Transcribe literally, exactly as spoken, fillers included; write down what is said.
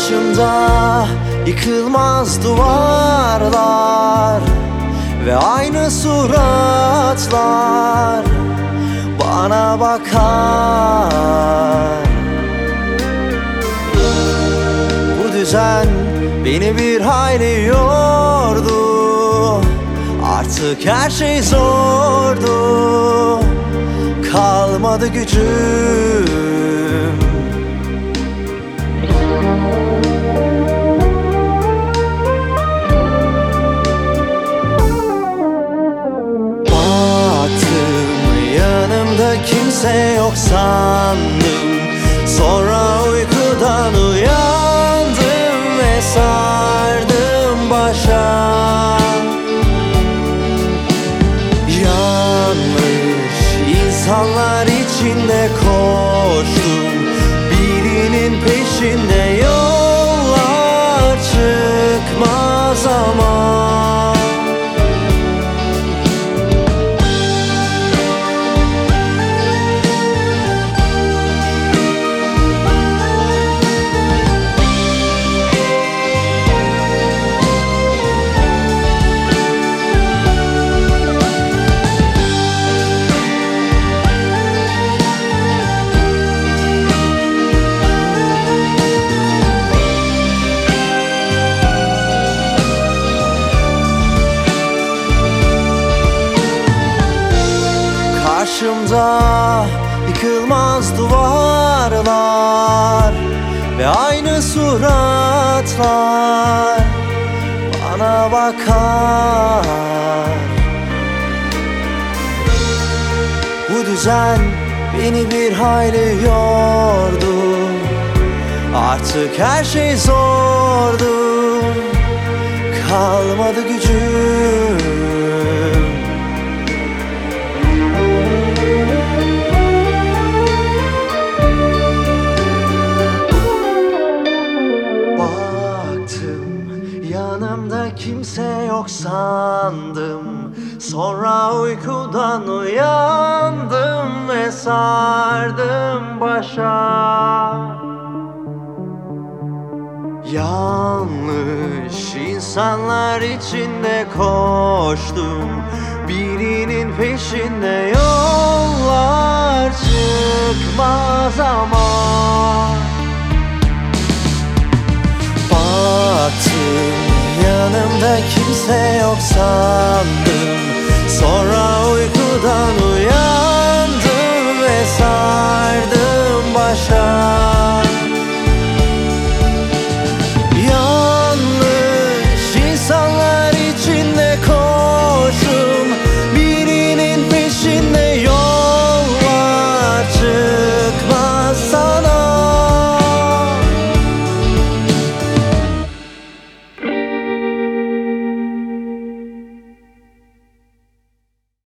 Karşımda yıkılmaz duvarlar ve aynı suratlar bana bakar. Bu düzen beni bir hayli yordu, artık her şey zordu, kalmadı gücüm. Kimse yok sandım, sonra uykudan uyandım ve sardım başa. Yanlış insanlar içinde koştum, birinin peşinde, yollar çıkmaz ama. Karşımda yıkılmaz duvarlar ve aynı suratlar bana bakar. Bu düzen beni bir hayli yordu, artık her şey zordu, kalmadı gücüm. Yanımda kimse yok sandım, sonra uykudan uyandım ve sardım başa. Yanlış insanlar içinde koştum, birinin peşinde, yollar çıkmaz ama. Baktım yanımda kimse yok sandım, sonra uykudan uyandım